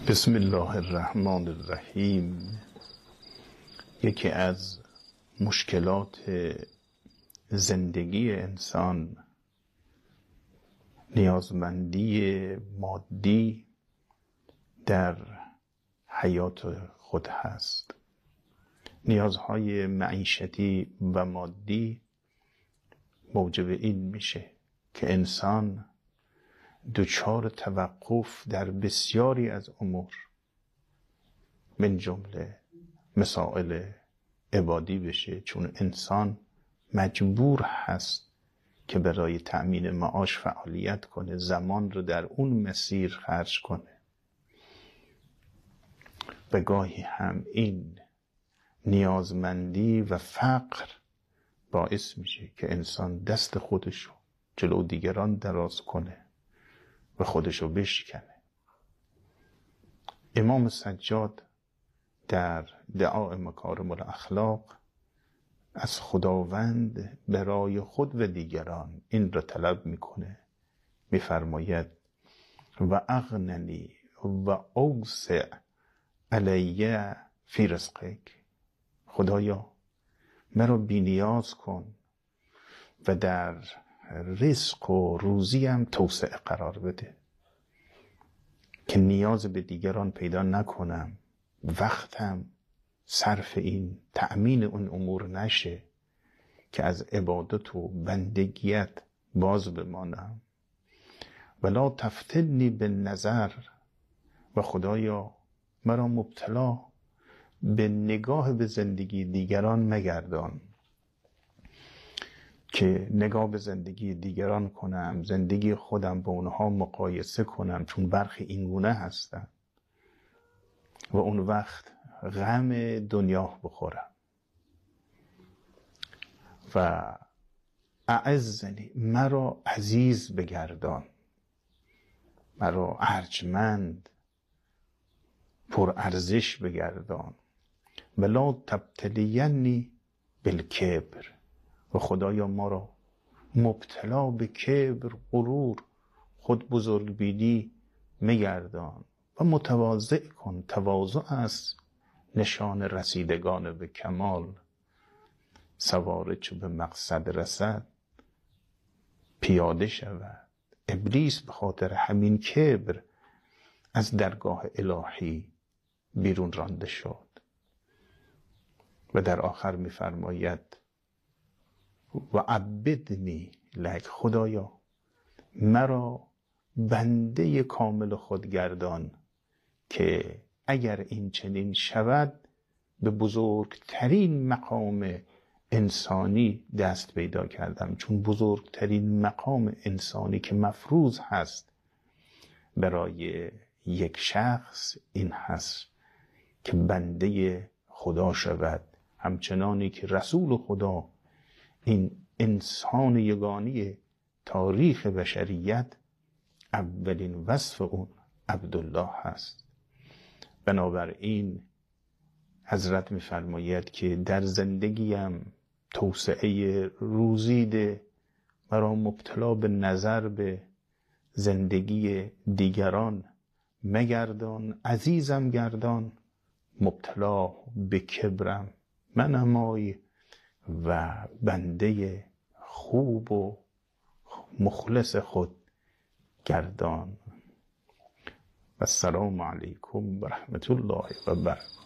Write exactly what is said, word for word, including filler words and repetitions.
بسم الله الرحمن الرحیم. یکی از مشکلات زندگی انسان نیازمندی مادی در حیات خود هست. نیازهای معیشتی و مادی موجب این میشه که انسان دچار توقف در بسیاری از امور من جمله مسائل عبادی بشه، چون انسان مجبور هست که برای تأمین معاش فعالیت کنه، زمان رو در اون مسیر خرج کنه و گاهی هم این نیازمندی و فقر باعث میشه که انسان دست خودشو جلو دیگران دراز کنه و خودشو بشکنه. امام سجاد در دعا مکارم الاخلاق از خداوند برای خود و دیگران این را طلب میکنه، میفرماید و اغننی و اوسع علی فی رزقک. خدایا مرا بی نیاز کن و در رزق و روزیم توسعه قرار بده، که نیاز به دیگران پیدا نکنم، وقتم صرف این تأمین اون امور نشه که از عبادت و بندگیت باز بمانم. ولا تفتنی به نظر، و خدایا مرا مبتلا به نگاه به زندگی دیگران مگردان که نگاه به زندگی دیگران کنم، زندگی خودم با اونها مقایسه کنم، چون برخی اینگونه هستن و اون وقت غم دنیا بخورم. و اعزنی، مرا عزیز بگردان، مرا ارجمند پر ارزش بگردان. ولا تبتلینی بالکبر، و خدایا ما را مبتلا به کبر، غرور، خود بزرگ بینی مگردان و متواضع کن. تواضع است نشان رسیدگان به کمال. سواره چو به مقصد رسد پیاده شود. ابلیس به خاطر همین کبر از درگاه الهی بیرون رانده شد و در آخر می‌فرماید و عبدنی لک، خدایا مرا بنده کامل خود گردان، که اگر این چنین شود به بزرگترین مقام انسانی دست پیدا کردم، چون بزرگترین مقام انسانی که مفروض هست برای یک شخص این هست که بنده خدا شود، همچنانی که رسول خدا، این انسان یگانی تاریخ بشریت، اولین وصف اون عبدالله هست. بنابراین حضرت می‌فرماید که در زندگیم توسعه روزیده، مرا مبتلا به نظر به زندگی دیگران مگردان، عزیزم گردان، مبتلا به کبرم منمای و بنده خوب و مخلص خود گردان. و السلام علیکم و رحمت الله و برکاته.